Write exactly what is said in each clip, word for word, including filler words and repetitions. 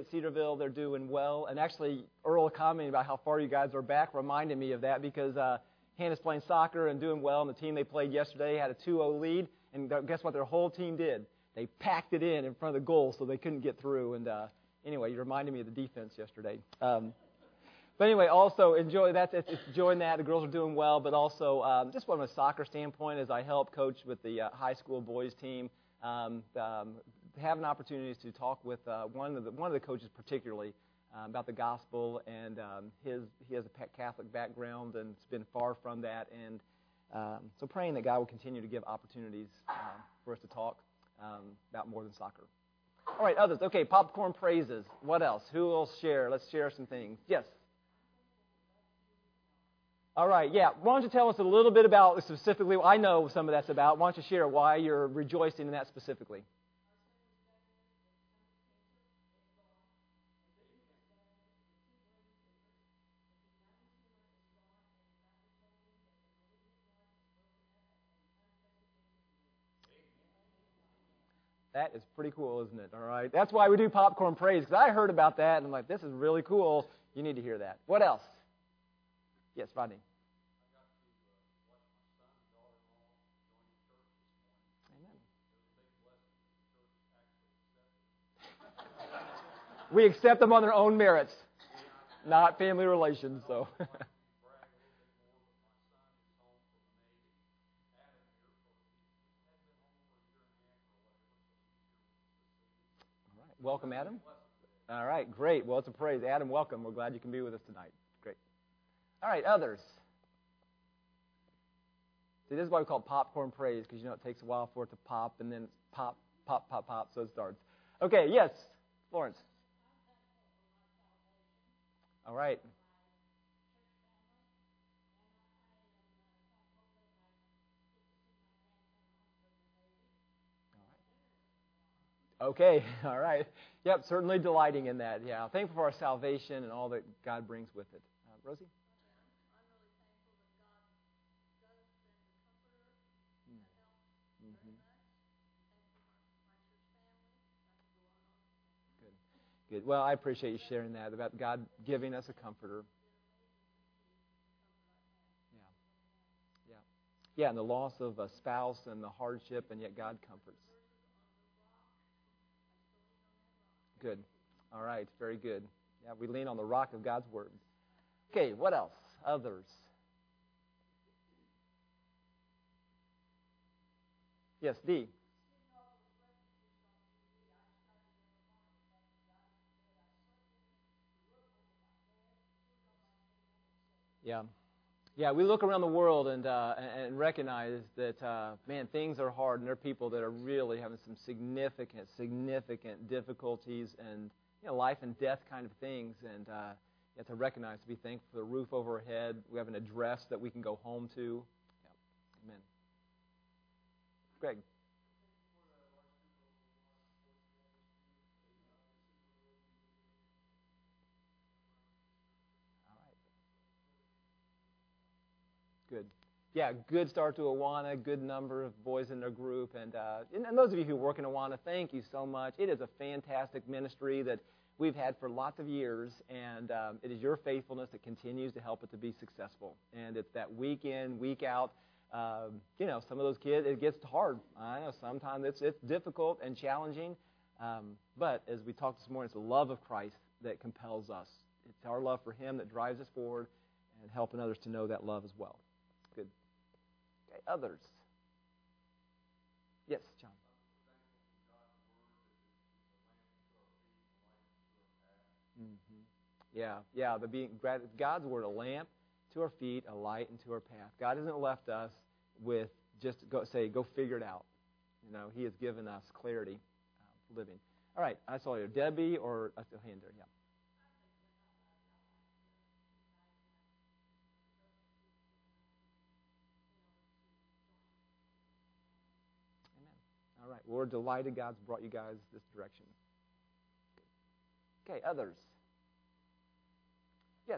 at Cedarville, they're doing well. And actually, Earl commenting about how far you guys are back reminded me of that because uh, Hannah's playing soccer and doing well, and the team they played yesterday had a two oh lead. And guess what their whole team did? They packed it in in front of the goal so they couldn't get through. And uh, anyway, you reminded me of the defense yesterday. Um, but anyway, also enjoy that. It's enjoying that. The girls are doing well. But also, um, just from a soccer standpoint, as I help coach with the uh, high school boys team, um, um, having opportunities to talk with uh, one of the one of the coaches particularly uh, about the gospel, and um, his he has a Catholic background and it's been far from that, and um, so praying that God will continue to give opportunities uh, for us to talk um, about more than soccer. All right, others. Okay, popcorn praises. What else? Who will share? Let's share some things. Yes. All right, yeah. Why don't you tell us a little bit about specifically? I know some of that's about. Why don't you share why you're rejoicing in that specifically? That is pretty cool, isn't it? All right. That's why we do popcorn praise, because I heard about that, and I'm like, this is really cool. You need to hear that. What else? Yes, Rodney. Amen. We accept them on their own merits, not family relations, so... Welcome, Adam. All right, great. Well, it's a praise. Adam, welcome. We're glad you can be with us tonight. Great. All right, others. See, this is why we call it popcorn praise, because, you know, it takes a while for it to pop, and then it's pop, pop, pop, pop, so it starts. Okay, yes, Florence. All right. Okay, all right. Yep, certainly delighting in that. Yeah, thankful for our salvation and all that God brings with it. Uh, Rosie? Mm-hmm. Good. Good. Well, I appreciate you sharing that about God giving us a comforter. Yeah. Yeah. Yeah, and the loss of a spouse and the hardship, and yet God comforts. Good. All right. Very good. Yeah, we lean on the rock of God's Word. Okay, what else? Others. Yes, D. Yeah. Yeah, we look around the world and uh, and recognize that, uh, man, things are hard, and there are people that are really having some significant, significant difficulties and, you know, life and death kind of things. And uh, you have to recognize, to be thankful for the roof over our head. We have an address that we can go home to. Yeah. Amen. Greg. All right. Good. Yeah, good start to Awana, good number of boys in their group. And, uh, and, and those of you who work in Awana, thank you so much. It is a fantastic ministry that we've had for lots of years, and um, it is your faithfulness that continues to help it to be successful. And it's that week in, week out. Um, you know, some of those kids, it gets hard. I know sometimes it's, it's difficult and challenging. Um, but as we talked this morning, it's the love of Christ that compels us. It's our love for Him that drives us forward and helping others to know that love as well. Good. Okay, others. Yes, John. Mm-hmm. Yeah, yeah. The being God's word, a lamp to our feet, a light into our path. God hasn't left us with just go say go figure it out. You know, He has given us clarity uh, for living. All right, I saw you, Debbie, or a hand there. Yeah. All right. Well, we're delighted God's brought you guys this direction. Okay, others. Yes.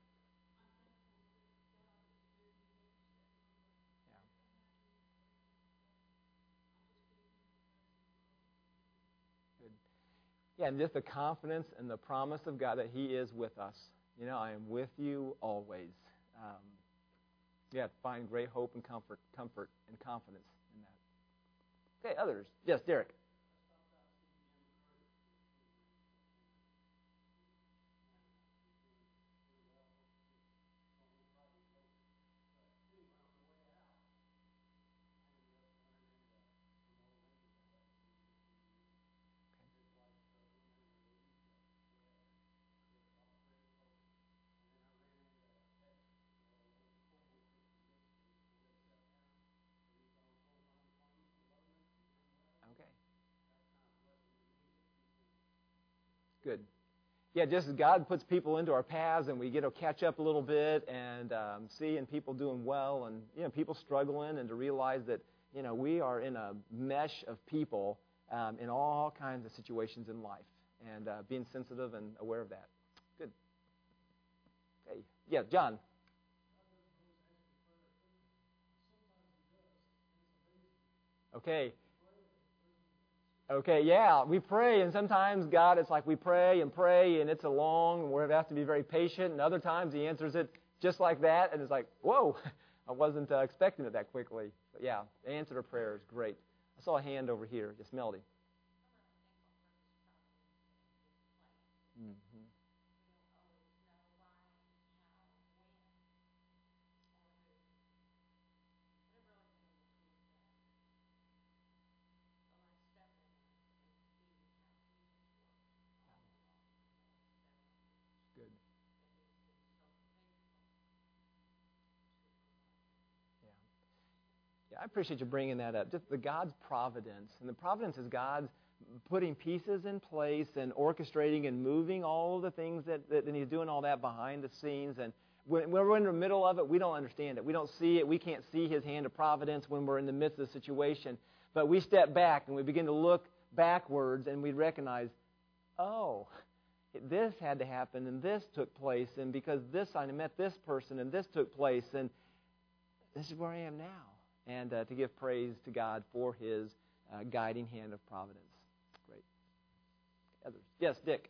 Yeah. Good. Yeah, and just the confidence and the promise of God that He is with us. You know, I am with you always. Um, yeah, find great hope and comfort, comfort and confidence in that. Okay, others. Yes, Derek. Okay. Good. Yeah, just as God puts people into our paths and we get to catch up a little bit and um, seeing people doing well and, you know, people struggling, and to realize that, you know, we are in a mesh of people um, in all kinds of situations in life, and uh, being sensitive and aware of that. Good. Okay. Yeah, John. Okay. Okay, yeah, we pray, and sometimes God, it's like we pray and pray, and it's a long, and we have to be very patient, and other times He answers it just like that, and it's like, whoa, I wasn't uh, expecting it that quickly. But yeah, the answer to prayer is great. I saw a hand over here, just Melody. Mm-hmm. Good. Yeah. Yeah, I appreciate you bringing that up. Just the God's providence. And the providence is God's putting pieces in place and orchestrating and moving all the things that, that and He's doing all that behind the scenes. And when, when we're in the middle of it, we don't understand it. We don't see it. We can't see His hand of providence when we're in the midst of the situation. But we step back and we begin to look backwards, and we recognize, oh, this had to happen, and this took place, and because this I met this person, and this took place, and this is where I am now. And uh, to give praise to God for His uh, guiding hand of providence. Great. Others? Yes, Dick.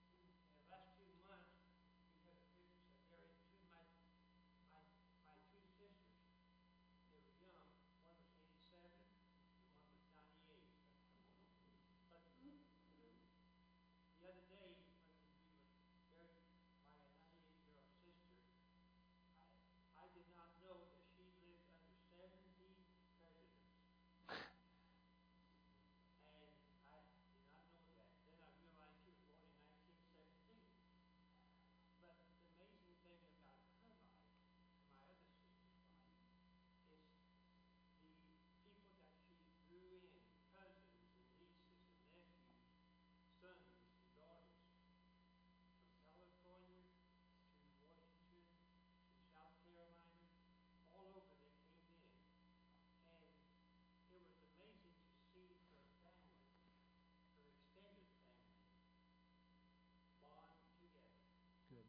Good.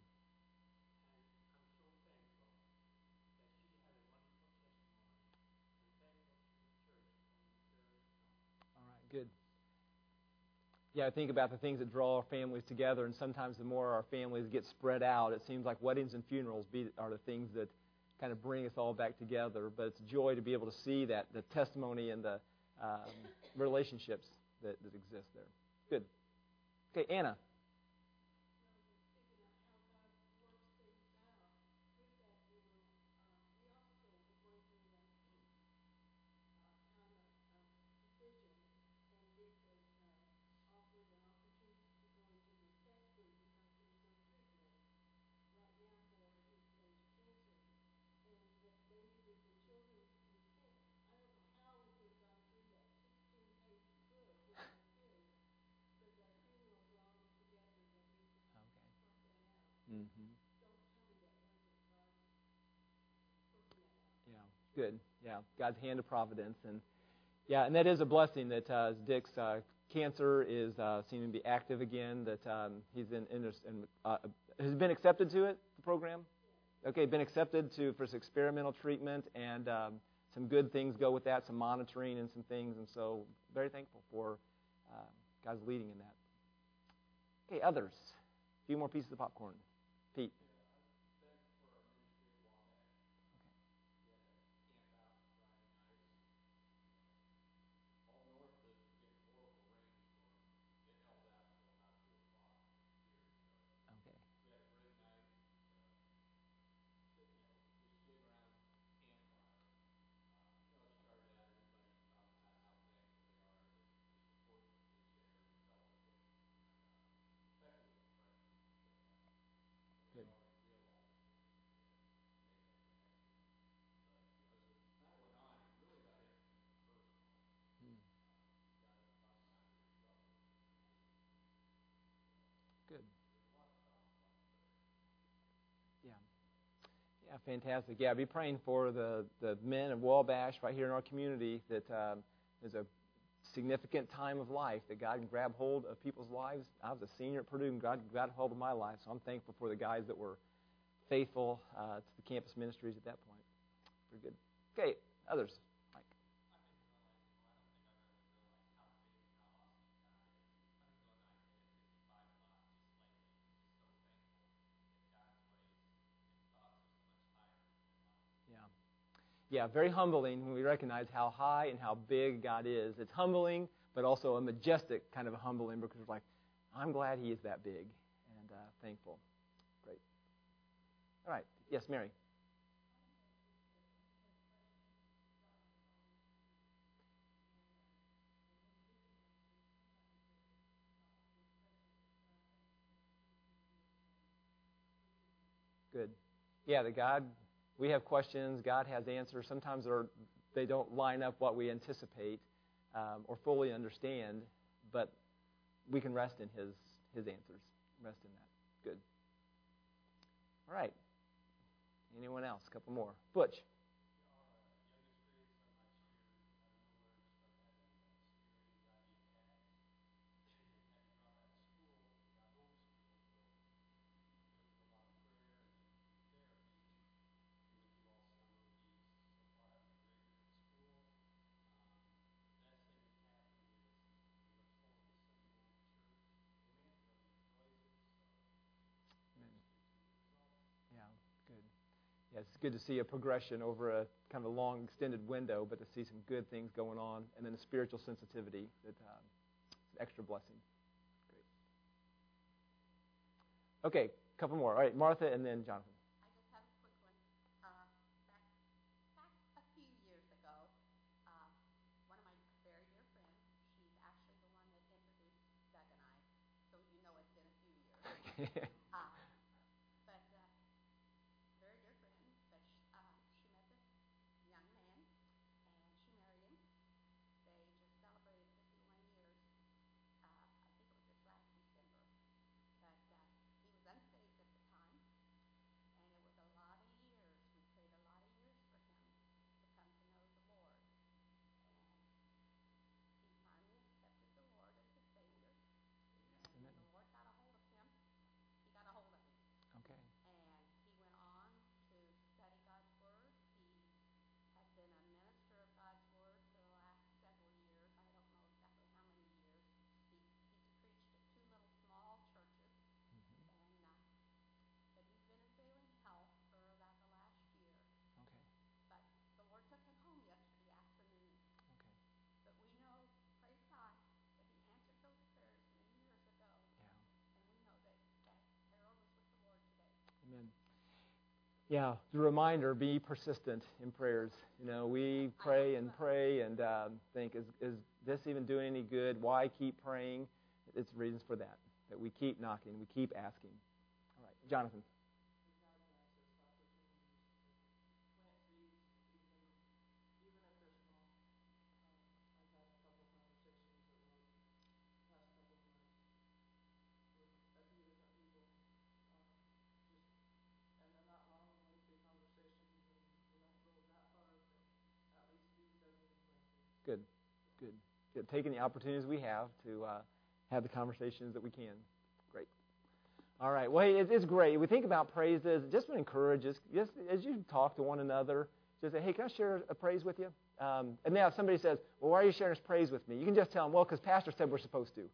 All right, good. Yeah, I think about the things that draw our families together, and sometimes the more our families get spread out, it seems like weddings and funerals be, are the things that kind of bring us all back together. But it's a joy to be able to see that, the testimony and the um, relationships that, that exist there. Good. Okay, Anna. Okay. Mm-hmm. Yeah, good. Yeah, God's hand of providence. And yeah, and that is a blessing that uh, Dick's uh, cancer is uh, seeming to be active again, that um, he's in, in, in uh, has been accepted to it, the program? Okay, been accepted to for some experimental treatment, and um, some good things go with that, some monitoring and some things, and so very thankful for uh, God's leading in that. Okay, others. A few more pieces of popcorn. Pete. Okay. Good. Hmm. Good. Yeah. Yeah, fantastic. Yeah, be praying for the, the men of Wabash right here in our community that um, there's a significant time of life that God can grab hold of people's lives. I was a senior at Purdue, and God got hold of my life, so I'm thankful for the guys that were faithful uh, to the campus ministries at that point. Pretty good. Okay, others. Mike. Yeah. Yeah, very humbling when we recognize how high and how big God is. It's humbling, but also a majestic kind of a humbling because it's like, I'm glad He is that big and uh, thankful. Great. All right. Yes, Mary. Good. Yeah, the God, we have questions. God has answers. Sometimes they're, they don't line up what we anticipate um, or fully understand, but we can rest in His His answers. Rest in that. Good. All right. Anyone else? A couple more. Butch. Yeah, good. Yeah, it's good to see a progression over a kind of a long, extended window, but to see some good things going on, and then a spiritual sensitivity that um, is an extra blessing. Great. Okay, a couple more. All right, Martha, and then Jonathan. I just have a quick one. Uh, back, back a few years ago, uh, one of my very dear friends, she's actually the one that introduced Doug and I, so you know it's been a few years. uh, but uh, very dear friend, but she, uh, she met this young man, and she married him. They just celebrated fifty-one years. Uh, I think it was this last December. But uh, he was unsaved at the time. And it was a lot of years. We prayed a lot of years for him to come to know the Lord. And he finally accepted the Lord as his Savior. And when the Lord got a hold of him, he got a hold of him. Okay. And he went on to study God's Word. He has been a minister of God's Word for the last several years. I don't know exactly how many years. He, he's preached at two little small churches. Mm-hmm. And uh, but he's been in failing health for about the last year. Okay. But the Lord took him home yesterday afternoon. Okay. But we know, praise God, that he answered those prayers many years ago. Yeah. And we know that, that Harold is with the Lord today. Amen. Yeah, the reminder, be persistent in prayers. You know, we pray and pray and um, think, is, is this even doing any good? Why keep praying? It's reasons for that, that we keep knocking, we keep asking. All right, Jonathan. Good, good. Good. Taking the opportunities we have to uh, have the conversations that we can. Great. All right. Well, hey, it's great. We think about praises. Just to encourage us, just as you talk to one another, just say, hey, can I share a praise with you? Um, and now if somebody says, well, why are you sharing this praise with me? You can just tell them, well, because Pastor said we're supposed to.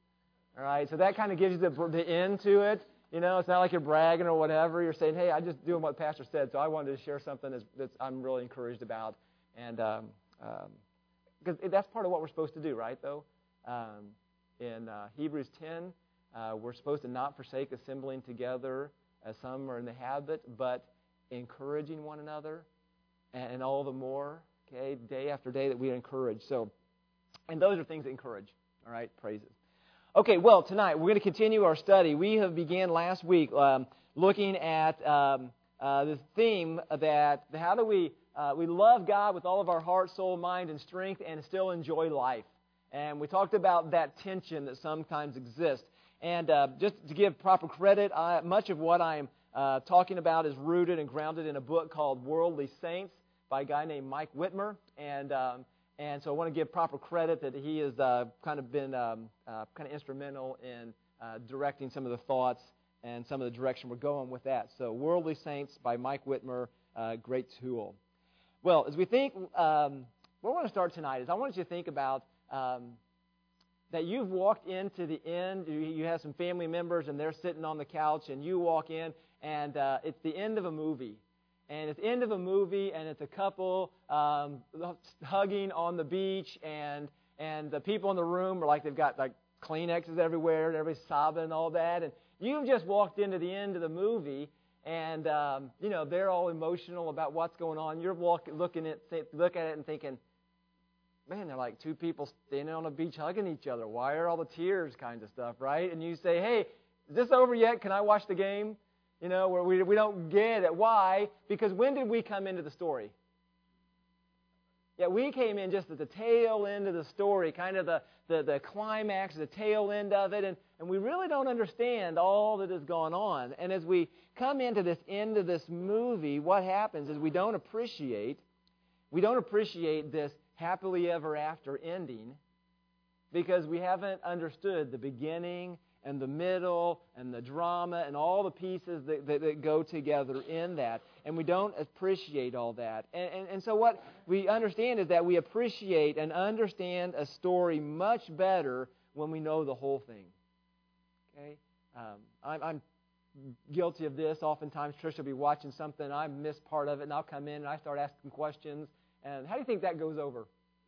All right, so that kind of gives you the, the end to it. You know, it's not like you're bragging or whatever. You're saying, hey, I'm just doing what Pastor said, so I wanted to share something that's, that's I'm really encouraged about. And um, um, because that's part of what we're supposed to do, right, though? Um, in uh, Hebrews ten, uh, we're supposed to not forsake assembling together, as some are in the habit, but encouraging one another, and, and all the more, okay, day after day that we encourage. So, and those are things that encourage, all right, praises. Okay, well, tonight we're going to continue our study. We have began last week um, looking at um, uh, the theme that how do we uh, we love God with all of our heart, soul, mind, and strength, and still enjoy life. And we talked about that tension that sometimes exists. And uh, just to give proper credit, I, much of what I'm uh, talking about is rooted and grounded in a book called Worldly Saints by a guy named Mike Whitmer. And um, And so I want to give proper credit that he has uh, kind of been um, uh, kind of instrumental in uh, directing some of the thoughts and some of the direction we're going with that. So Worldly Saints by Mike Whitmer, uh, great tool. Well, as we think, um, what I want to start tonight is I want you to think about um, that you've walked into the end. You, you have some family members and they're sitting on the couch and you walk in and uh, it's the end of a movie. And it's the end of a movie, and it's a couple um, hugging on the beach, and and the people in the room are like they've got like Kleenexes everywhere, and everybody's sobbing and all that. And you've just walked into the end of the movie, and um, you know they're all emotional about what's going on. You're walk, looking at look at it and thinking, man, they're like two people standing on a beach hugging each other. Why are all the tears, kind of stuff, right? And you say, hey, is this over yet? Can I watch the game? You know, where we we don't get it. Why? Because when did we come into the story? Yeah, we came in just at the tail end of the story, kind of the, the, the climax, the tail end of it, and, and we really don't understand all that has gone on. And as we come into this end of this movie, what happens is we don't appreciate, we don't appreciate this happily ever after ending because we haven't understood the beginning and the middle, and the drama, and all the pieces that, that, that go together in that. And we don't appreciate all that. And, and, and so what we understand is that we appreciate and understand a story much better when we know the whole thing. Okay? Um, I'm, I'm guilty of this. Oftentimes, Trish will be watching something, and I miss part of it, and I'll come in, and I start asking questions. And how do you think that goes over?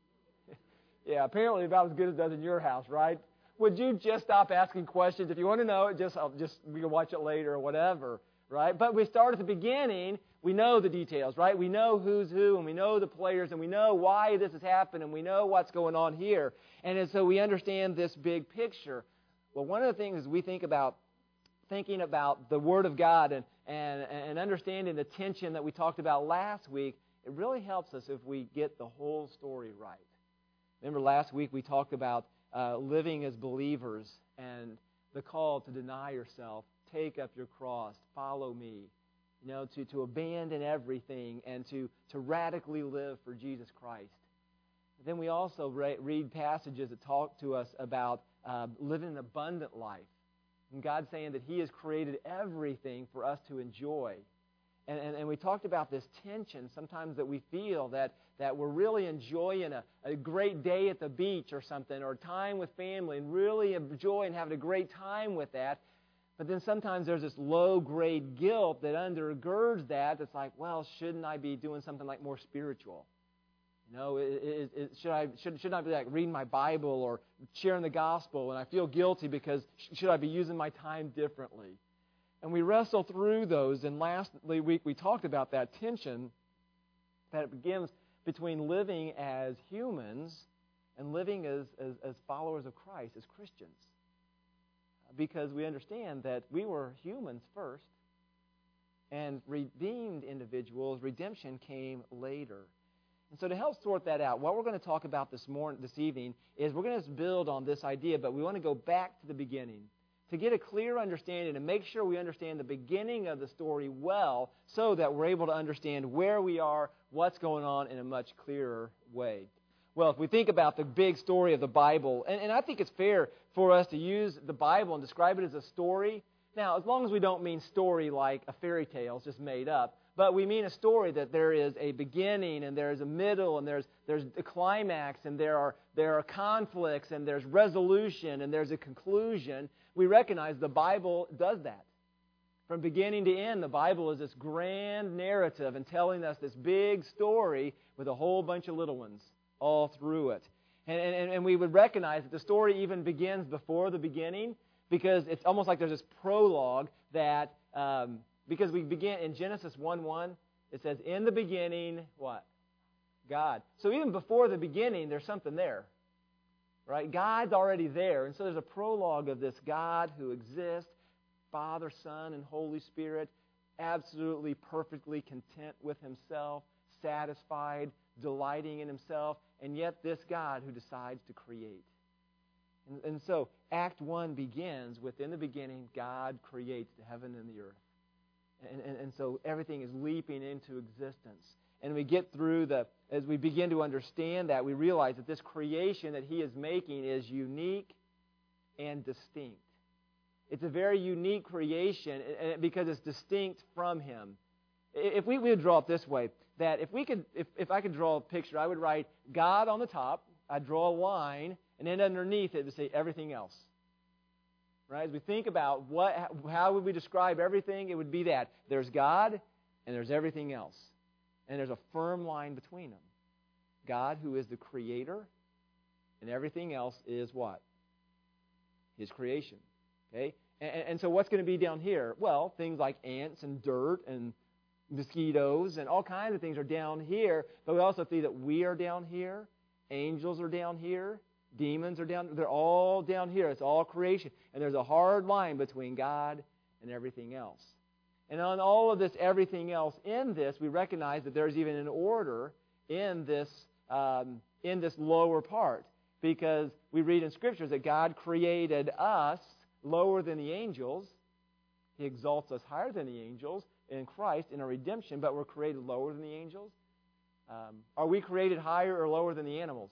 Yeah, apparently about as good as it does in your house, right? Would you just stop asking questions? If you want to know it, just, I'll just we can watch it later or whatever, right? But we start at the beginning. We know the details, right? We know who's who, and we know the players, and we know why this has happened, and we know what's going on here. And so we understand this big picture. Well, one of the things is we think about thinking about the Word of God and, and, and understanding the tension that we talked about last week. It really helps us if we get the whole story right. Remember last week we talked about Uh, living as believers and the call to deny yourself, take up your cross, follow me, you know, to, to abandon everything and to, to radically live for Jesus Christ. Then we also re- read passages that talk to us about uh, living an abundant life. And God saying that He has created everything for us to enjoy. And, and, and we talked about this tension sometimes that we feel that, that we're really enjoying a, a great day at the beach or something, or time with family, and really enjoying having a great time with that. But then sometimes there's this low-grade guilt that undergirds that. That's like, well, shouldn't I be doing something like more spiritual? You know, it, it, it, should I should should I be like reading my Bible or sharing the gospel? And I feel guilty because should I be using my time differently? And we wrestle through those. And last week we talked about that tension that it begins between living as humans and living as, as, as followers of Christ, as Christians. Because we understand that we were humans first, and redeemed individuals, redemption came later. And so to help sort that out, what we're going to talk about this morning, this evening, is we're going to build on this idea, but we want to go back to the beginning to get a clear understanding and make sure we understand the beginning of the story well so that we're able to understand where we are, what's going on in a much clearer way. Well, if we think about the big story of the Bible, and, and I think it's fair for us to use the Bible and describe it as a story Now, as long as we don't mean story like a fairy tale, it's just made up, but we mean a story that there is a beginning and there's a middle and there's there's a climax and there are there are conflicts and there's resolution and there's a conclusion, we recognize the Bible does that. From beginning to end, the Bible is this grand narrative and telling us this big story with a whole bunch of little ones all through it. And, and, and we would recognize that the story even begins before the beginning, because it's almost like there's this prologue that, um, because we begin in Genesis one one, it says, in the beginning, what? God. So even before the beginning, there's something there. Right? God's already there. And so there's a prologue of this God who exists, Father, Son, and Holy Spirit, absolutely perfectly content with Himself, satisfied, delighting in Himself, and yet this God who decides to create. And, and so Act one begins with, in the beginning, God creates the heaven and the earth. And, and, and so everything is leaping into existence. And we get through the, as we begin to understand that, we realize that this creation that He is making is unique and distinct. It's a very unique creation because it's distinct from Him. If we would draw it this way, that if we could, if, if I could draw a picture, I would write God on the top, I'd draw a line, and then underneath it would say everything else. Right? As we think about what, how would we describe everything, it would be that there's God and there's everything else. And there's a firm line between them. God, who is the Creator, and everything else is what? His creation. Okay? And, and so what's going to be down here? Well, things like ants and dirt and mosquitoes and all kinds of things are down here. But we also see that we are down here. Angels are down here. Demons are down. They're all down here. It's all creation. And there's a hard line between God and everything else. And on all of this, everything else in this, we recognize that there's even an order in this um, in this lower part. Because we read in Scriptures that God created us lower than the angels. He exalts us higher than the angels in Christ in our redemption, but we're created lower than the angels. Um, are we created higher or lower than the animals?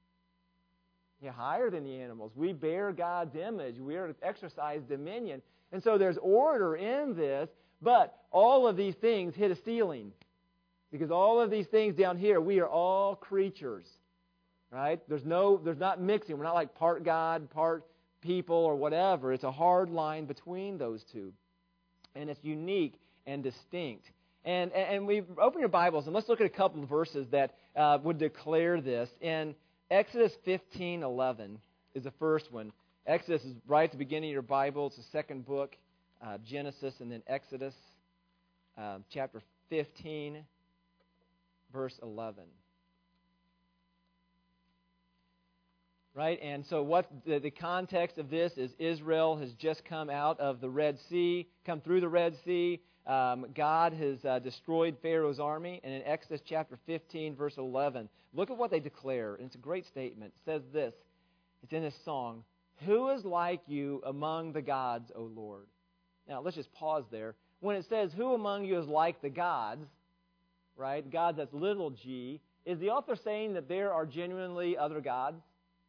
Yeah, higher than the animals. We bear God's image. We are to exercise dominion. And so there's order in this, but all of these things hit a ceiling. Because all of these things down here, we are all creatures. Right? There's no, there's not mixing. We're not like part God, part people, or whatever. It's a hard line between those two. And it's unique and distinct. And, and we open your Bibles, and let's look at a couple of verses that uh, would declare this. In Exodus fifteen eleven is the first one. Exodus is right at the beginning of your Bible. It's the second book, uh, Genesis, and then Exodus, uh, chapter fifteen, verse eleven. Right? And so what the, the context of this is Israel has just come out of the Red Sea, come through the Red Sea. Um, God has uh, destroyed Pharaoh's army. And in Exodus chapter fifteen, verse eleven, look at what they declare. And it's a great statement. It says this. It's in this song. Who is like you among the gods, O Lord? Now, let's just pause there. When it says, who among you is like the gods, right? Gods, that's little g. Is the author saying that there are genuinely other gods?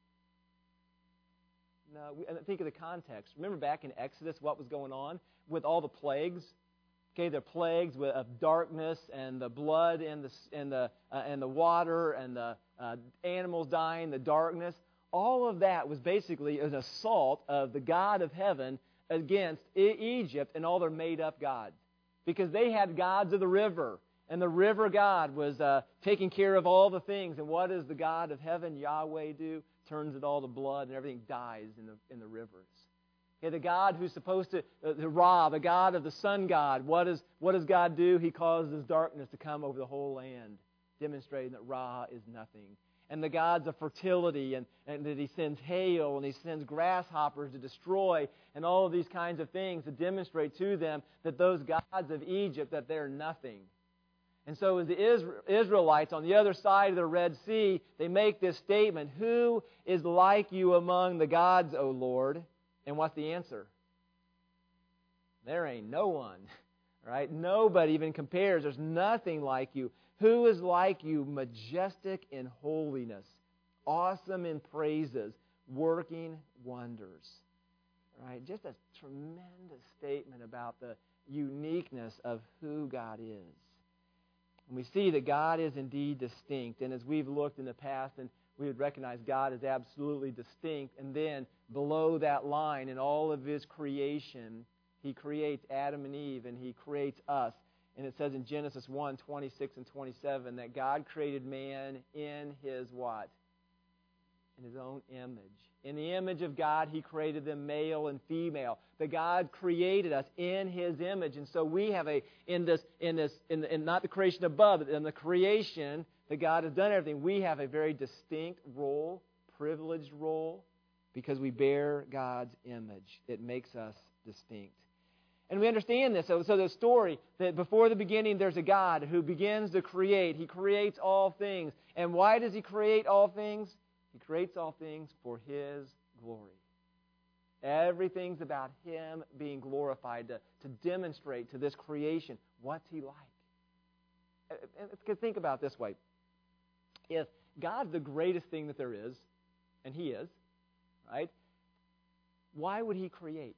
No, think of the context. Remember back in Exodus what was going on with all the plagues? Okay, the plagues of darkness and the blood and the and the uh, and the water and the uh, animals dying, the darkness. All of that was basically an assault of the God of heaven against Egypt and all their made-up gods, because they had gods of the river, and the river god was uh, taking care of all the things. And what does the God of heaven, Yahweh, do? Turns it all to blood, and everything dies in the in the rivers. Okay, the God who's supposed to, uh, the Ra, the God of the sun god, what does what does God do? He causes darkness to come over the whole land, demonstrating that Ra is nothing. And the gods of fertility, and, and that He sends hail, and He sends grasshoppers to destroy, and all of these kinds of things to demonstrate to them that those gods of Egypt, that they're nothing. And so as the Israelites on the other side of the Red Sea, they make this statement, who is like you among the gods, O Lord? And what's the answer? There ain't no one, right? Nobody even compares. There's nothing like you. Who is like you, majestic in holiness, awesome in praises, working wonders? Right? Just a tremendous statement about the uniqueness of who God is. And we see that God is indeed distinct. And as we've looked in the past, and we would recognize God is absolutely distinct. And then below that line in all of His creation, He creates Adam and Eve, and He creates us. And it says in Genesis one, twenty-six and twenty-seven that God created man in His what? In His own image. In the image of God, He created them male and female. That God created us in His image. And so we have a, in this, in this, in, the, in not the creation above, but in the creation that God has done everything, we have a very distinct role, privileged role, because we bear God's image. It makes us distinct. And we understand this. So, so the story that before the beginning there's a God who begins to create. He creates all things. And why does He create all things? He creates all things for His glory. Everything's about Him being glorified, to, to demonstrate to this creation what's He like. Let's think about it this way. If God's the greatest thing that there is, and He is, right, why would He create?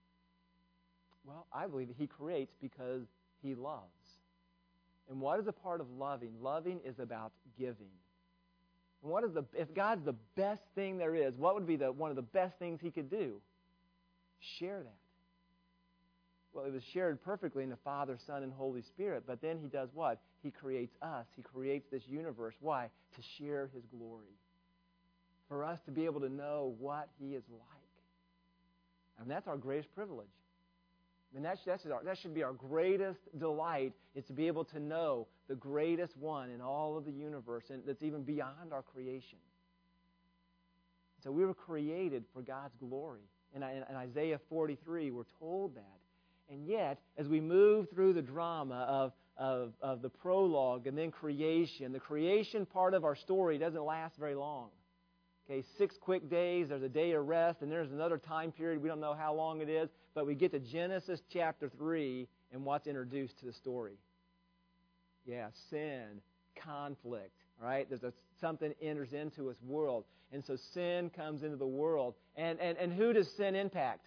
Well, I believe that He creates because He loves. And what is a part of loving? Loving is about giving. And what is the if God's the best thing there is, what would be the one of the best things He could do? Share that. Well, it was shared perfectly in the Father, Son, and Holy Spirit. But then He does what? He creates us. He creates this universe. Why? To share His glory. For us to be able to know what He is like. And that's our greatest privilege. And that, that's our, that should be our greatest delight, is to be able to know the greatest one in all of the universe, and that's even beyond our creation. So we were created for God's glory. In, in, in Isaiah forty-three, we're told that. And yet, as we move through the drama of, of, of the prologue and then creation, the creation part of our story doesn't last very long. Okay, six quick days, there's a day of rest, and there's another time period. We don't know how long it is, but we get to Genesis chapter three and what's introduced to the story. Yeah, sin, conflict, right? There's a, something enters into this world. And so sin comes into the world. And, and, and who does sin impact?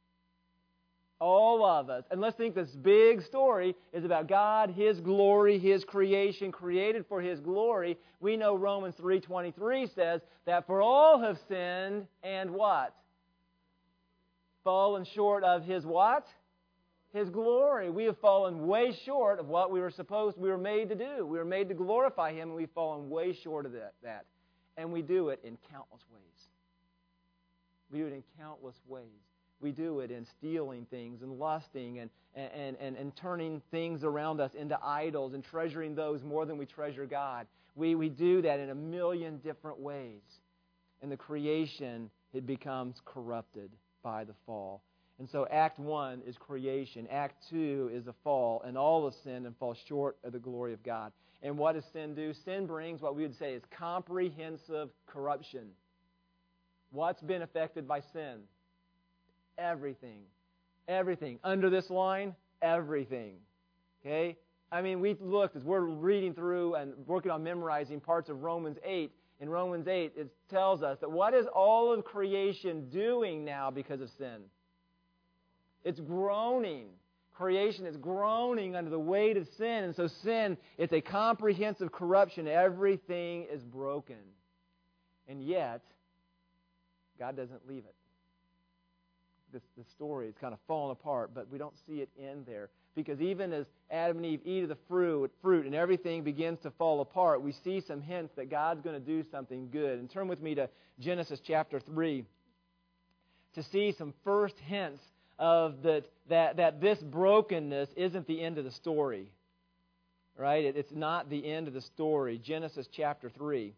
All of us. And let's think this big story is about God, His glory, His creation, created for His glory. We know Romans three twenty-three says that for all have sinned and what? Fallen short of His what? His glory. We have fallen way short of what we were supposed, we were made to do. We were made to glorify Him, and we've fallen way short of that. that. And we do it in countless ways. We do it in countless ways. We do it in stealing things and lusting and, and, and, and turning things around us into idols and treasuring those more than we treasure God. We, we do that in a million different ways. And the creation, it becomes corrupted by the fall. And so Act one is creation. Act two is the fall. And all have sinned and fall short of the glory of God. And what does sin do? Sin brings what we would say is comprehensive corruption. What's been affected by sin? Everything. Everything. Under this line, everything. Okay? I mean, we looked, as we're reading through and working on memorizing parts of Romans eight. In Romans eight, it tells us that what is all of creation doing now because of sin? It's groaning. Creation is groaning under the weight of sin. And so sin, it's a comprehensive corruption. Everything is broken. And yet, God doesn't leave it. This, this story is kind of falling apart, but we don't see it end there. Because even as Adam and Eve eat of the fruit, fruit and everything begins to fall apart, we see some hints that God's going to do something good. And turn with me to Genesis chapter three to see some first hints of that, that, that this brokenness isn't the end of the story. Right? It, it's not the end of the story. Genesis chapter three.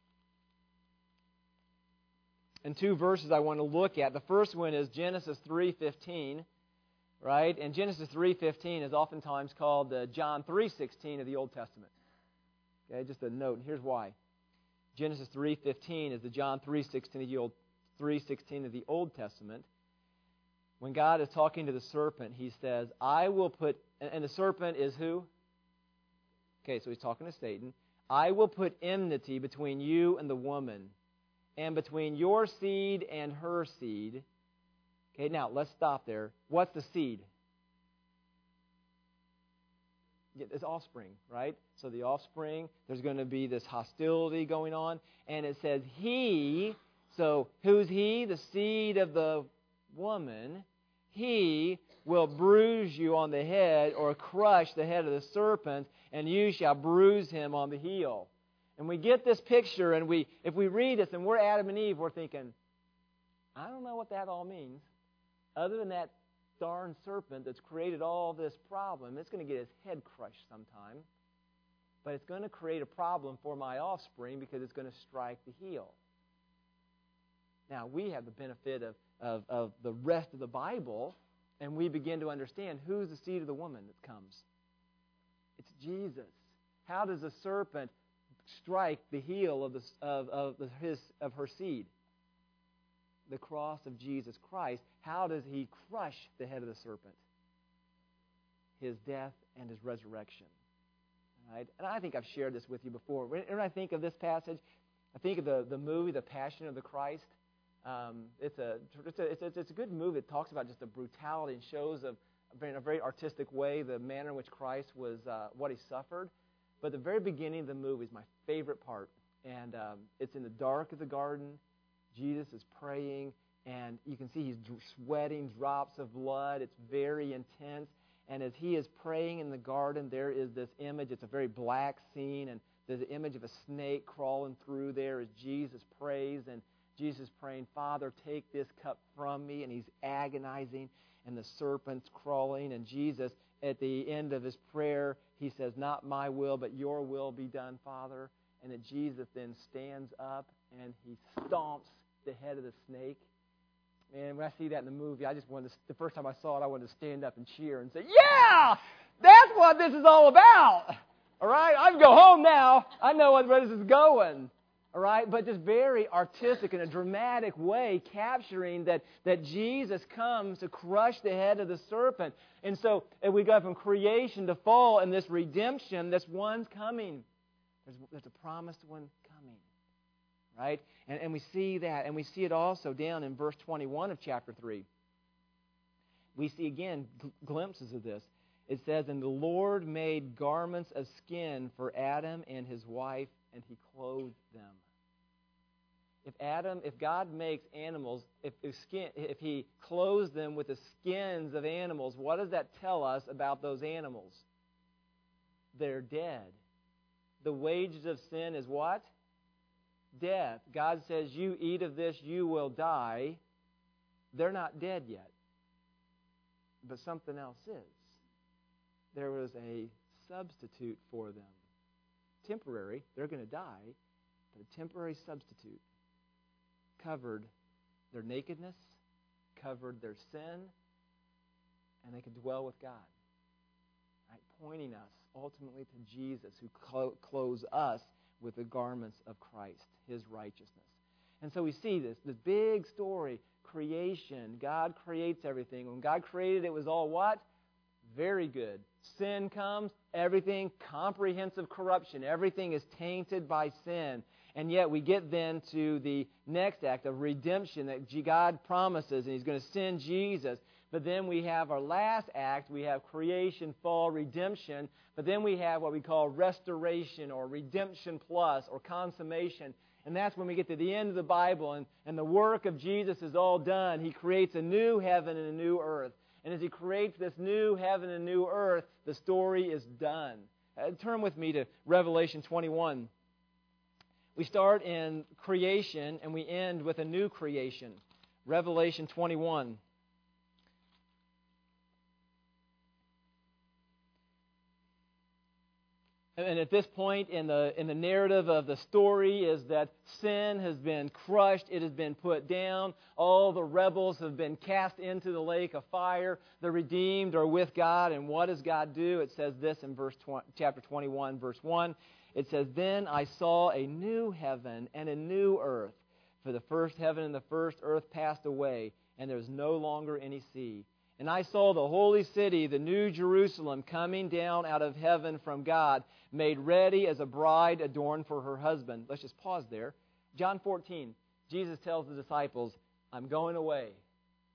And two verses I want to look at. The first one is Genesis three fifteen, right? And Genesis three fifteen is oftentimes called the John three sixteen of the Old Testament. Okay, just a note, and here's why. Genesis three fifteen is the John three sixteen of the Old three sixteen of the Old Testament. When God is talking to the serpent, He says, "I will put," and the serpent is who? Okay, so He's talking to Satan. "I will put enmity between you and the woman, and between your seed and her seed. Okay, now let's stop there. What's the seed? It's offspring, right? So the offspring, there's going to be this hostility going on. And it says he, so who's he? The seed of the woman. He will bruise you on the head or crush the head of the serpent, and you shall bruise him on the heel. And we get this picture, and we if we read this and we're Adam and Eve, we're thinking, I don't know what that all means. Other than that darn serpent that's created all this problem, it's going to get his head crushed sometime. But it's going to create a problem for my offspring because it's going to strike the heel. Now, we have the benefit of, of, of the rest of the Bible, and we begin to understand who's the seed of the woman that comes. It's Jesus. How does the serpent strike the heel of, the, of, of, the, his, of her seed? The cross of Jesus Christ. How does he crush the head of the serpent? His death and his resurrection. Right? And I think I've shared this with you before. When I think of this passage, I think of the, the movie, The Passion of the Christ. Um, it's, a, it's, a, it's, a, it's a good movie. It talks about just the brutality and shows of, in a very artistic way, the manner in which Christ was, uh, what he suffered. But the very beginning of the movie is my favorite part. And um, it's in the dark of the garden. Jesus is praying, and you can see he's sweating drops of blood. It's very intense. And as he is praying in the garden, there is this image. It's a very black scene, and there's an image of a snake crawling through there as Jesus prays. And Jesus is praying, Father, take this cup from me. And he's agonizing, and the serpent's crawling. And Jesus, at the end of his prayer, he says, not my will, but your will be done, Father. And that Jesus then stands up, and he stomps the head of the snake. And when I see that in the movie, I just wanted to, the first time I saw it, I wanted to stand up and cheer and say, yeah, that's what this is all about. All right, I can go home now. I know where this is going. All right, but just very artistic in a dramatic way, capturing that, that Jesus comes to crush the head of the serpent. And so if we go from creation to fall and this redemption, this one's coming. There's, there's a promised one coming. Right? And, and we see that, and we see it also down in verse twenty-one of chapter three. We see again gl- glimpses of this. It says, and the Lord made garments of skin for Adam and his wife, and he clothed them. If Adam, if God makes animals, if, if skin, if he clothes them with the skins of animals, what does that tell us about those animals? They're dead. The wages of sin is what? Death. God says, you eat of this, you will die. They're not dead yet. But something else is. There was a substitute for them. Temporary. They're going to die. But a temporary substitute covered their nakedness, covered their sin, and they could dwell with God. Right? Pointing us ultimately to Jesus, who clo- clothes us with the garments of Christ, his righteousness. And so we see this, this big story, creation. God creates everything. When God created, it was all what? Very good. Sin comes, everything, comprehensive corruption. Everything is tainted by sin. And yet we get then to the next act of redemption that God promises, and he's going to send Jesus. But then we have our last act. We have creation, fall, redemption. But then we have what we call restoration or redemption plus or consummation. And that's when we get to the end of the Bible and, and the work of Jesus is all done. He creates a new heaven and a new earth. And as he creates this new heaven and new earth, the story is done. Uh, turn with me to Revelation twenty-one. We start in creation and we end with a new creation. Revelation twenty-one. And at this point in the in the narrative of the story is that sin has been crushed, it has been put down, all the rebels have been cast into the lake of fire, the redeemed are with God, and what does God do? It says this in verse twenty, chapter twenty-one, verse one. It says, then I saw a new heaven and a new earth, for the first heaven and the first earth passed away, and there is no longer any sea. And I saw the holy city, the new Jerusalem, coming down out of heaven from God, made ready as a bride adorned for her husband. Let's just pause there. John fourteen, Jesus tells the disciples, I'm going away.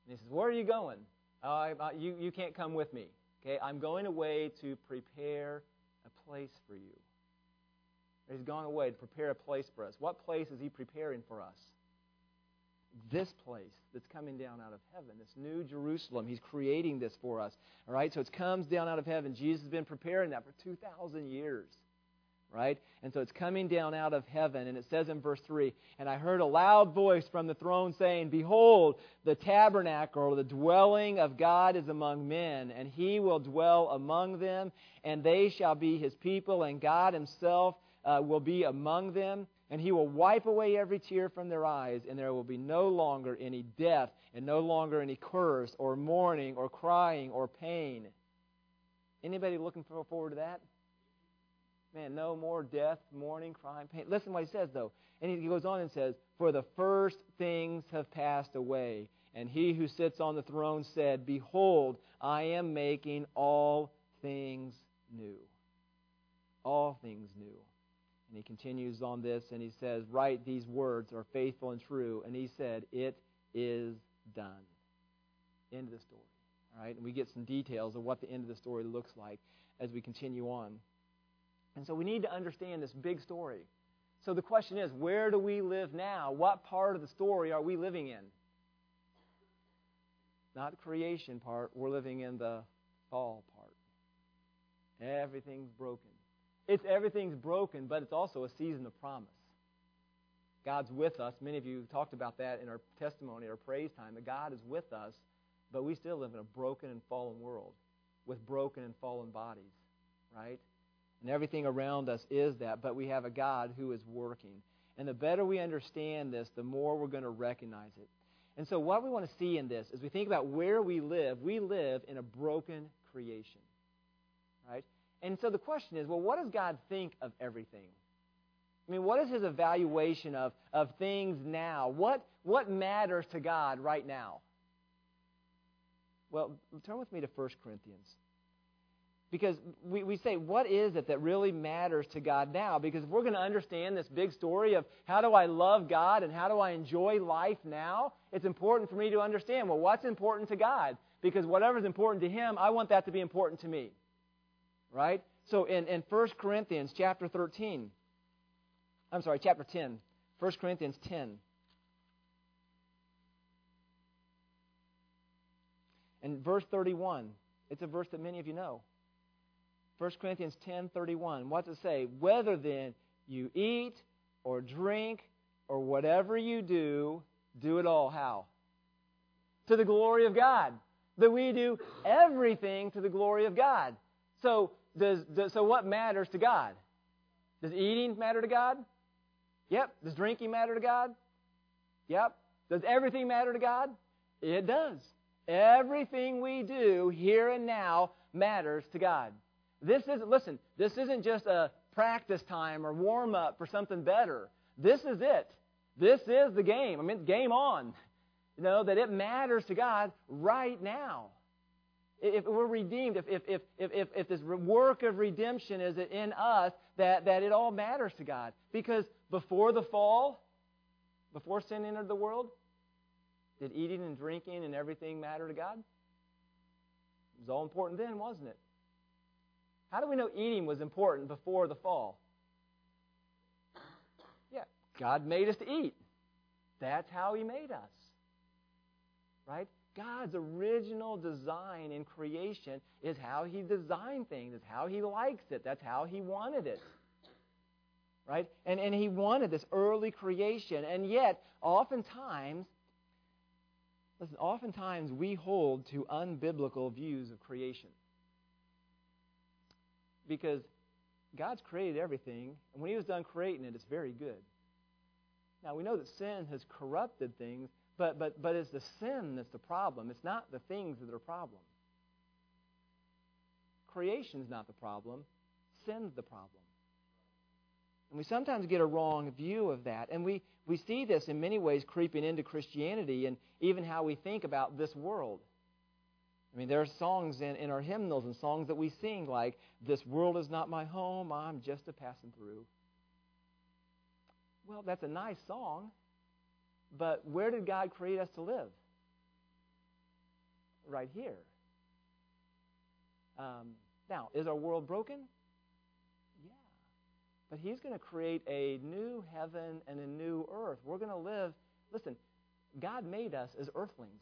And he says, where are you going? Oh, I, I, you, you can't come with me. Okay, I'm going away to prepare a place for you. He's gone away to prepare a place for us. What place is he preparing for us? This place that's coming down out of heaven, this new Jerusalem. He's creating this for us. All right, so it comes down out of heaven. Jesus has been preparing that for two thousand years. Right? And so it's coming down out of heaven. And it says in verse three, and I heard a loud voice from the throne saying, behold, the tabernacle, or the dwelling of God is among men, and he will dwell among them, and they shall be his people, and God himself uh, will be among them, and he will wipe away every tear from their eyes, and there will be no longer any death, and no longer any curse, or mourning, or crying, or pain. Anybody looking forward to that? Man, no more death, mourning, crying, pain. Listen to what he says, though. And he goes on and says, for the first things have passed away. And he who sits on the throne said, behold, I am making all things new. All things new. And he continues on this, and he says, write, these words are faithful and true. And he said, it is done. End of the story. All right? And we get some details of what the end of the story looks like as we continue on. And so we need to understand this big story. So the question is, where do we live now? What part of the story are we living in? Not the creation part. We're living in the fall part. Everything's broken. It's everything's broken, but it's also a season of promise. God's with us. Many of you talked about that in our testimony, our praise time, that God is with us, but we still live in a broken and fallen world with broken and fallen bodies, right? And everything around us is that, but we have a God who is working. And the better we understand this, the more we're going to recognize it. And so what we want to see in this, as we think about where we live, we live in a broken creation, right? And so the question is, well, what does God think of everything? I mean, what is his evaluation of, of things now? What, what matters to God right now? Well, turn with me to First Corinthians. Because we, we say, what is it that really matters to God now? Because if we're going to understand this big story of how do I love God and how do I enjoy life now, it's important for me to understand, well, what's important to God? Because whatever's important to him, I want that to be important to me. Right? So in, in First Corinthians chapter thirteen, I'm sorry, chapter ten, First Corinthians ten. And verse thirty-one, it's a verse that many of you know. First Corinthians ten thirty-one. What does it say? Whether then you eat or drink or whatever you do, do it all how? To the glory of God. That we do everything to the glory of God. So, does, does so what matters to God? Does eating matter to God? Yep. Does drinking matter to God? Yep. Does everything matter to God? It does. Everything we do here and now matters to God. This isn't, listen, this isn't just a practice time or warm-up for something better. This is it. This is the game. I mean, game on. You know, that it matters to God right now. If we're redeemed, if if if if if this work of redemption is in us, that, that it all matters to God. Because before the fall, before sin entered the world, did eating and drinking and everything matter to God? It was all important then, wasn't it? How do we know eating was important before the fall? Yeah, God made us to eat. That's how he made us. Right? God's original design in creation is how he designed things. It's how he likes it. That's how he wanted it. Right? And, and he wanted this early creation. And yet, oftentimes, listen, oftentimes we hold to unbiblical views of creation. Because God's created everything, and when he was done creating it, it's very good. Now, we know that sin has corrupted things, but but but it's the sin that's the problem. It's not the things that are the problem. Creation's not the problem. Sin's the problem. And we sometimes get a wrong view of that. And we, we see this in many ways creeping into Christianity and even how we think about this world. I mean, there are songs in, in our hymnals and songs that we sing like, this world is not my home, I'm just a passing through. Well, that's a nice song, but where did God create us to live? right here. Um, now, is our world broken? Yeah. But He's going to create a new heaven and a new earth. We're going to live, listen, God made us as earthlings.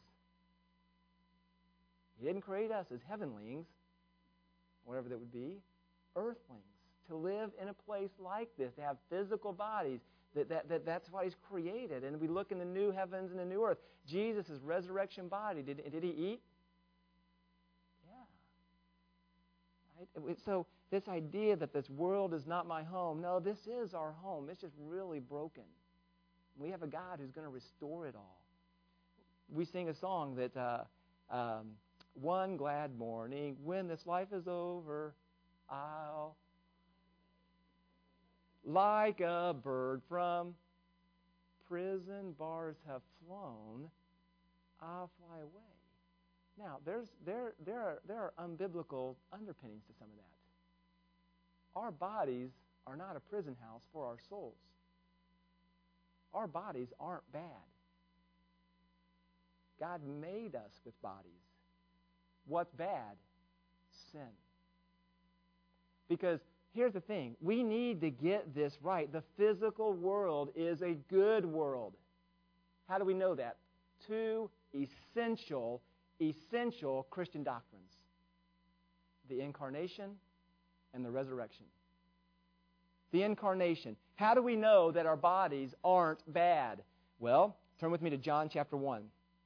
He didn't create us as heavenlings, whatever that would be, earthlings. To live in a place like this, to have physical bodies, that, that, that that's what He's created. And we look in the new heavens and the new earth. Jesus' resurrection body, did, did He eat? Yeah. Right? So this idea that this world is not my home, no, this is our home. It's just really broken. We have a God who's going to restore it all. We sing a song that, uh, um, one glad morning, when this life is over, I'll like a bird from prison bars have flown, I'll fly away. Now, there's there there are there are unbiblical underpinnings to some of that. Our bodies are not a prison house for our souls. Our bodies aren't bad. God made us with bodies. What's bad? Sin. Because here's the thing. We need to get this right. The physical world is a good world. How do we know that? Two essential, essential Christian doctrines. The incarnation and the resurrection. The incarnation. How do we know that our bodies aren't bad? Well, turn with me to John chapter one.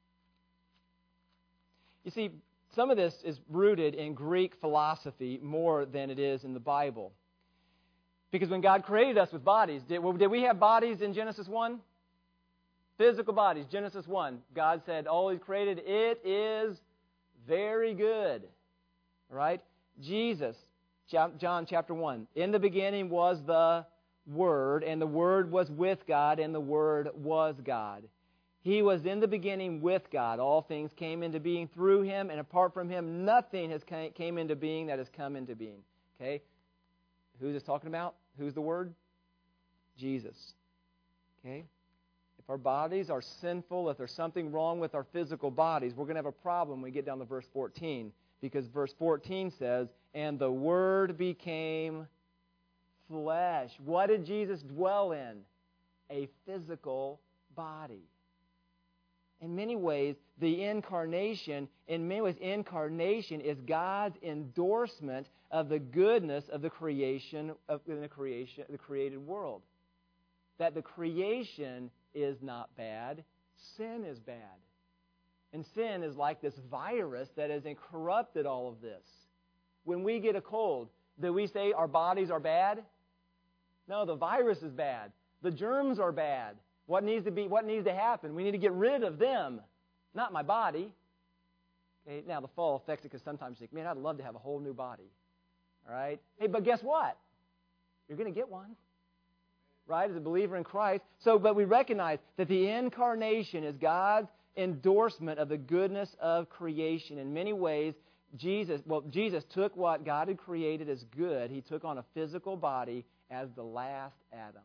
You see, some of this is rooted in Greek philosophy more than it is in the Bible. Because when God created us with bodies, did, did we have bodies in Genesis one? Physical bodies, Genesis one. God said, all He's created, it is very good. All right? Jesus, John chapter one. In the beginning was the Word, and the Word was with God, and the Word was God. He was in the beginning with God. All things came into being through Him, and apart from Him, nothing has came into being that has come into being. Okay? Who's this talking about? Who's the Word? Jesus. Okay? If our bodies are sinful, if there's something wrong with our physical bodies, we're going to have a problem when we get down to verse fourteen. Because verse fourteen says, and the Word became flesh. What did Jesus dwell in? A physical body. In many ways, the incarnation, in many ways, incarnation is God's endorsement of the goodness of the creation of the creation, the created world. That the creation is not bad, sin is bad. And sin is like this virus that has corrupted all of this. When we get a cold, do we say our bodies are bad? No, the virus is bad. The germs are bad. What needs to be? What needs to happen? We need to get rid of them, not my body. Okay, now the fall affects it because sometimes you think, man, I'd love to have a whole new body. All right? Hey, but guess what? You're going to get one. Right? As a believer in Christ. So, but we recognize that the incarnation is God's endorsement of the goodness of creation. In many ways, Jesus, well, Jesus took what God had created as good. He took on a physical body as the last Adam.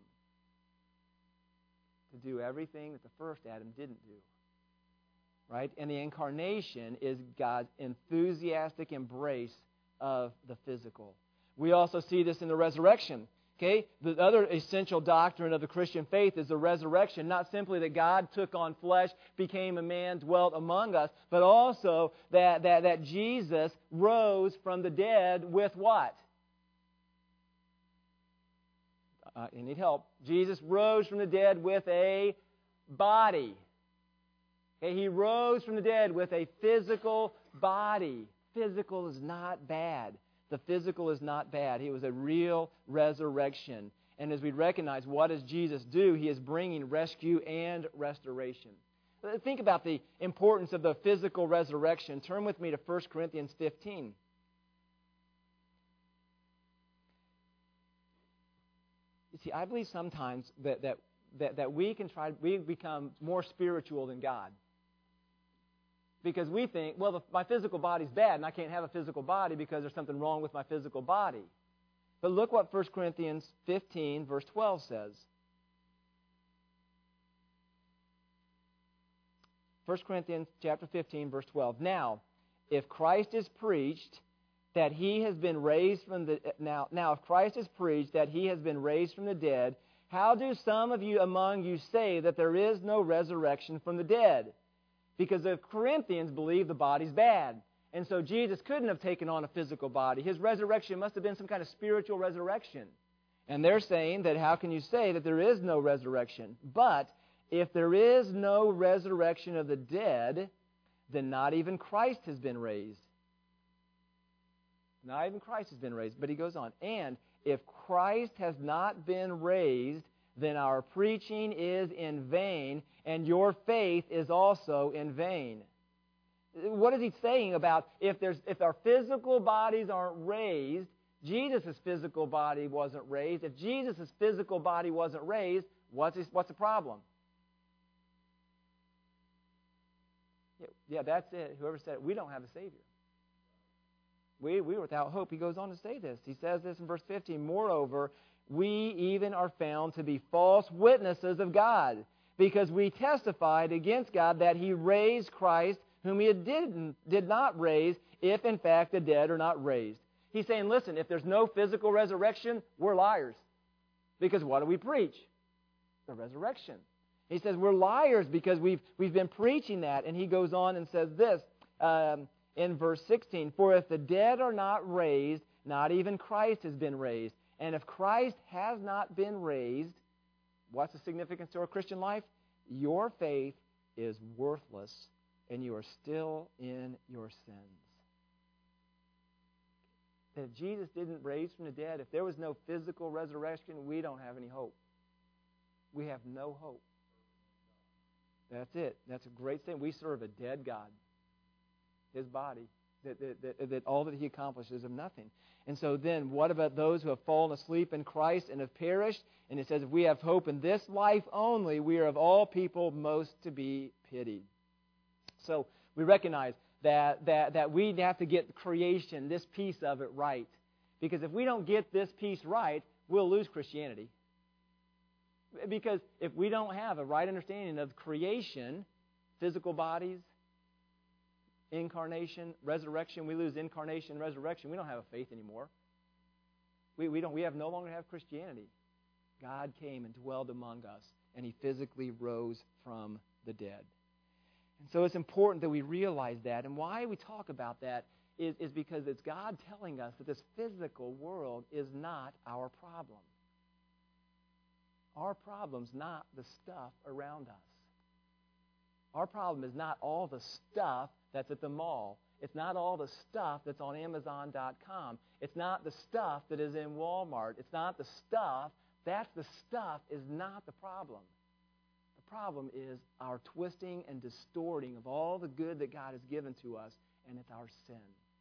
To do everything that the first Adam didn't do. Right? And the incarnation is God's enthusiastic embrace of the physical. We also see this in the resurrection. Okay? The other essential doctrine of the Christian faith is the resurrection. Not simply that God took on flesh, became a man, dwelt among us, but also that, that, that Jesus rose from the dead with what? Uh, you need help. Jesus rose from the dead with a body. Okay, He rose from the dead with a physical body. Physical is not bad. The physical is not bad. He was a real resurrection. And as we recognize, what does Jesus do? He is bringing rescue and restoration. Think about the importance of the physical resurrection. Turn with me to First Corinthians fifteen. You see, I believe sometimes that, that, that, that we can try, we become more spiritual than God. Because we think, well, the, my physical body's bad, and I can't have a physical body because there's something wrong with my physical body. But look what First Corinthians fifteen, verse twelve says. First Corinthians chapter fifteen, verse twelve. Now, if Christ is preached that he has been raised from the now now if Christ is preached that he has been raised from the dead, how do some of you among you say that there is no resurrection from the dead? Because the Corinthians believe the body's bad. And so Jesus couldn't have taken on a physical body. His resurrection must have been some kind of spiritual resurrection. And they're saying that how can you say that there is no resurrection? But if there is no resurrection of the dead, then not even Christ has been raised. Not even Christ has been raised. But he goes on. And if Christ has not been raised, then our preaching is in vain, and your faith is also in vain. What is he saying about if there's if our physical bodies aren't raised, Jesus' physical body wasn't raised. If Jesus' physical body wasn't raised, what's his, what's the problem? Yeah, yeah, that's it. Whoever said it, we don't have a Savior. We, we are without hope. He goes on to say this. He says this in verse fifteen, moreover, we even are found to be false witnesses of God, because we testified against God that he raised Christ, whom he didn't, did not raise, if in fact the dead are not raised. He's saying, listen, if there's no physical resurrection, we're liars. Because what do we preach? The resurrection. He says we're liars because we've, we've been preaching that. And he goes on and says this um, in verse sixteen, for if the dead are not raised, not even Christ has been raised. And if Christ has not been raised, what's the significance to our Christian life? Your faith is worthless, and you are still in your sins. That if Jesus didn't raise from the dead, if there was no physical resurrection, we don't have any hope. We have no hope. That's it. That's a great thing. We serve a dead God. His body. That, that, that, that all that he accomplishes of nothing. And so then, what about those who have fallen asleep in Christ and have perished? And it says, if we have hope in this life only, we are of all people most to be pitied. So we recognize that, that, that we have to get creation, this piece of it, right. Because if we don't get this piece right, we'll lose Christianity. Because if we don't have a right understanding of creation, physical bodies, incarnation, resurrection, we lose incarnation, resurrection. We don't have a faith anymore. We, we don't. We have no longer have Christianity. God came and dwelled among us, and he physically rose from the dead. And so it's important that we realize that. And why we talk about that is, is because it's God telling us that this physical world is not our problem. Our problem's not the stuff around us. Our problem is not all the stuff that's at the mall. It's not all the stuff that's on Amazon dot com. It's not the stuff that is in Walmart. It's not the stuff. That's the stuff is not the problem. The problem is our twisting and distorting of all the good that God has given to us, and it's our sin.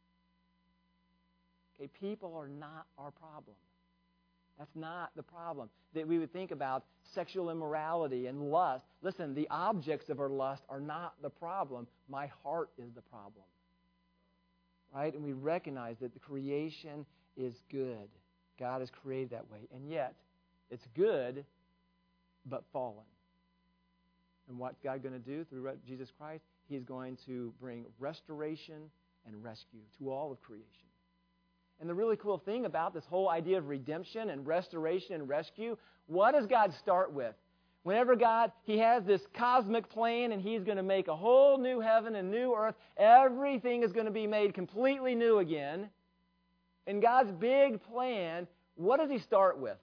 Okay, people are not our problem. That's not the problem. That we would think about sexual immorality and lust. Listen, the objects of our lust are not the problem. My heart is the problem. Right? And we recognize that the creation is good. God has created that way. And yet, it's good, but fallen. And what's God going to do through Jesus Christ? He's going to bring restoration and rescue to all of creation. And the really cool thing about this whole idea of redemption and restoration and rescue, what does God start with? Whenever God, he has this cosmic plan and he's going to make a whole new heaven and new earth, everything is going to be made completely new again. In God's big plan, what does he start with?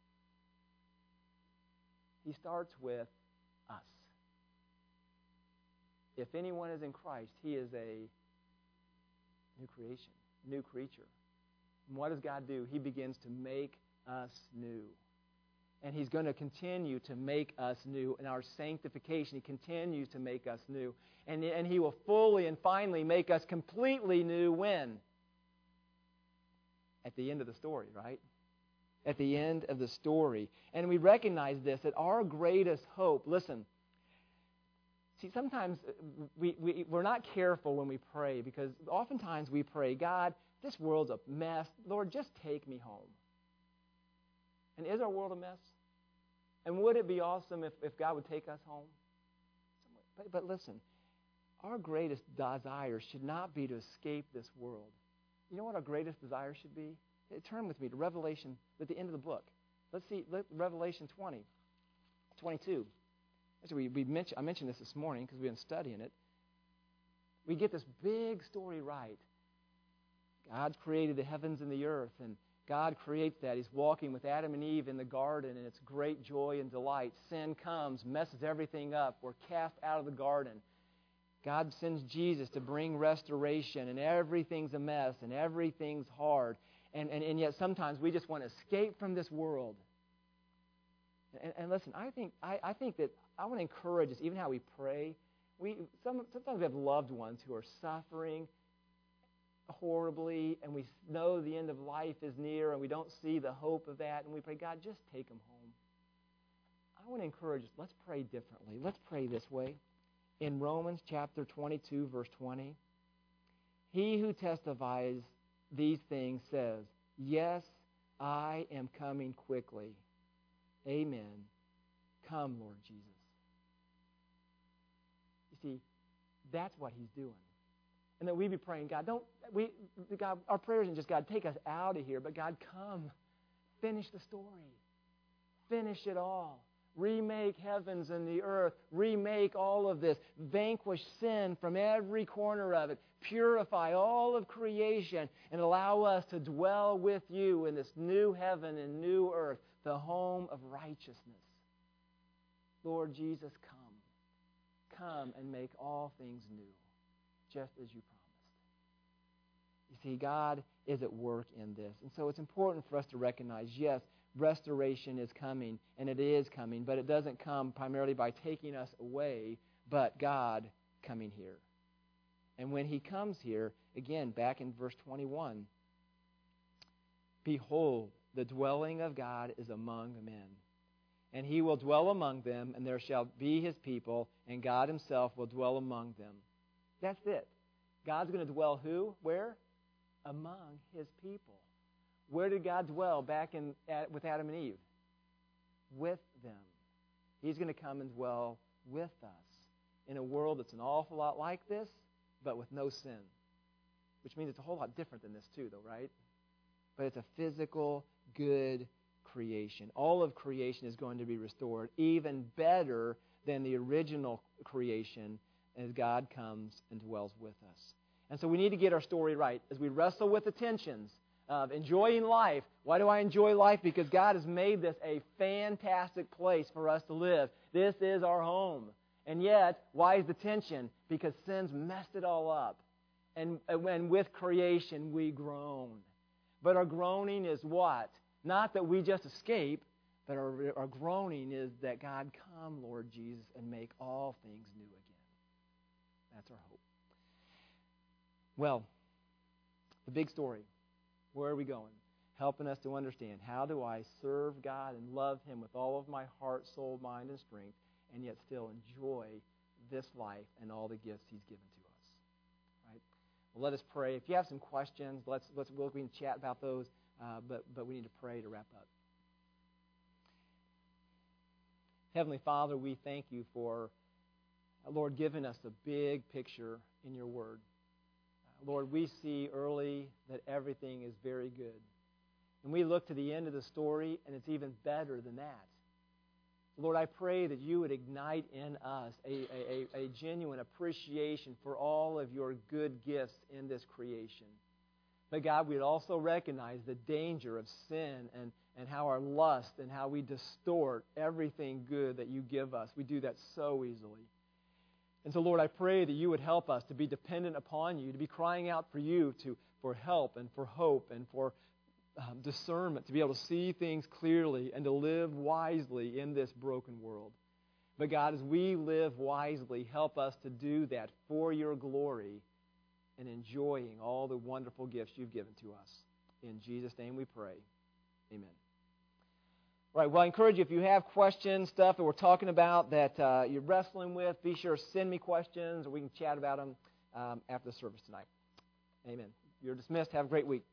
He starts with us. If anyone is in Christ, he is a new creation, new creature. And what does God do? He begins to make us new. And he's going to continue to make us new. In our sanctification, he continues to make us new. And, and he will fully and finally make us completely new when? At the end of the story, right? At the end of the story. And we recognize this, that our greatest hope, listen, see, sometimes we, we, we're not careful when we pray, because oftentimes we pray, God, this world's a mess. Lord, just take me home. And is our world a mess? And would it be awesome if, if God would take us home? But, but listen, our greatest desire should not be to escape this world. You know what our greatest desire should be? Hey, turn with me to Revelation at the end of the book. Let's see, let, Revelation twenty, twenty-two. Actually, we, we mentioned, I mentioned this this morning because we've been studying it. We get this big story right. God created the heavens and the earth, and God creates that. He's walking with Adam and Eve in the garden, and it's great joy and delight. Sin comes, messes everything up. We're cast out of the garden. God sends Jesus to bring restoration, and everything's a mess, and everything's hard. And, and, and yet sometimes we just want to escape from this world. And, and listen, I think I, I think that I want to encourage us, even how we pray. We some, sometimes we have loved ones who are suffering horribly, and we know the end of life is near, and we don't see the hope of that, and we pray, God, just take them home. I want to encourage us, let's pray differently. Let's pray this way. In Romans chapter twenty-two, verse twenty, he who testifies these things says, yes, I am coming quickly. Amen. Come, Lord Jesus. You see, that's what he's doing. And that we be praying, God, don't we God our prayers isn't just God, take us out of here, but God, come. Finish the story. Finish it all. Remake heavens and the earth. Remake all of this. Vanquish sin from every corner of it. Purify all of creation and allow us to dwell with you in this new heaven and new earth, the home of righteousness. Lord Jesus, come. Come and make all things new, just as you promised. You see, God is at work in this. And so it's important for us to recognize, yes, restoration is coming, and it is coming, but it doesn't come primarily by taking us away, but God coming here. And when he comes here, again, back in verse twenty-one, behold, the dwelling of God is among men, and he will dwell among them, and there shall be his people, and God himself will dwell among them. That's it. God's going to dwell who? Where? Among his people. Where did God dwell back in at, with Adam and Eve? With them. He's going to come and dwell with us in a world that's an awful lot like this, but with no sin. Which means it's a whole lot different than this too, though, right? But it's a physical, good creation. All of creation is going to be restored, even better than the original creation as God comes and dwells with us. And so we need to get our story right as we wrestle with the tensions of enjoying life. Why do I enjoy life? Because God has made this a fantastic place for us to live. This is our home. And yet, why is the tension? Because sin's messed it all up. And, and with creation, we groan. But our groaning is what? Not that we just escape, but our, our groaning is that God, come, Lord Jesus, and make all things new again. That's our hope. Well, the big story. Where are we going? Helping us to understand, how do I serve God and love him with all of my heart, soul, mind, and strength, and yet still enjoy this life and all the gifts he's given to us? Right? Well, let us pray. If you have some questions, let's let's we'll, we can chat about those, uh, but but we need to pray to wrap up. Heavenly Father, we thank you for, uh, Lord, giving us a big picture in your word. Lord, we see early that everything is very good. And we look to the end of the story, and it's even better than that. Lord, I pray that you would ignite in us a, a, a genuine appreciation for all of your good gifts in this creation. But God, we'd also recognize the danger of sin and, and how our lust and how we distort everything good that you give us. We do that so easily. And so, Lord, I pray that you would help us to be dependent upon you, to be crying out for you to for help and for hope and for um, discernment, to be able to see things clearly and to live wisely in this broken world. But, God, as we live wisely, help us to do that for your glory and enjoying all the wonderful gifts you've given to us. In Jesus' name we pray. Amen. Right, well, I encourage you, if you have questions, stuff that we're talking about that uh, you're wrestling with, be sure to send me questions, or we can chat about them um, after the service tonight. Amen. You're dismissed. Have a great week.